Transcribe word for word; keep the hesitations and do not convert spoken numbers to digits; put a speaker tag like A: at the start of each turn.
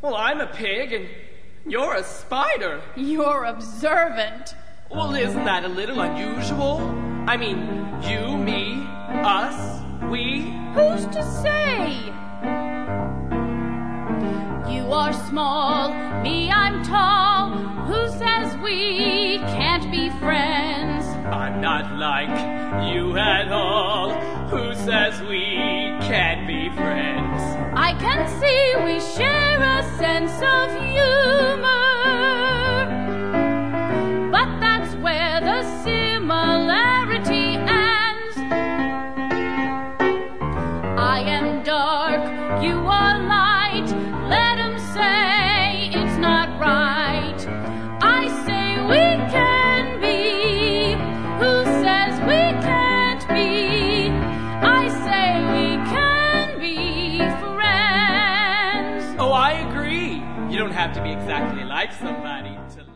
A: Well, I'm a pig and you're a spider.
B: You're observant.
A: Well, isn't that a little unusual? I mean, you, me, us, we.
B: Who's to say? You are small, me I'm tall. Who says we can't be friends?
A: I'm not like you at all. Who says we can't be friends?
B: I can see we share a sense of humor, but that's where the similarity ends. I am dark, you are light. Let 'em say it's not right. I say we can be. Who says we can't be? I say we can be friends.
A: Oh, I agree. You don't have to be exactly like somebody to